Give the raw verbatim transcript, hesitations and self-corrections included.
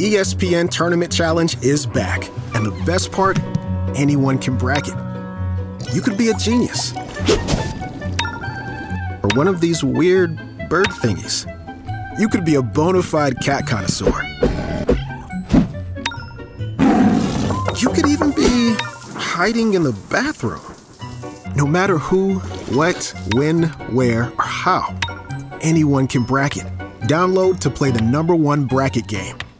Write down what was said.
E S P N Tournament Challenge is back. And the best part, anyone can bracket. You could be a genius. Or one of these weird bird thingies. You could be a bona fide cat connoisseur. You could even be hiding in the bathroom. No matter who, what, when, where, or how, anyone can bracket. Download to play the number one bracket game.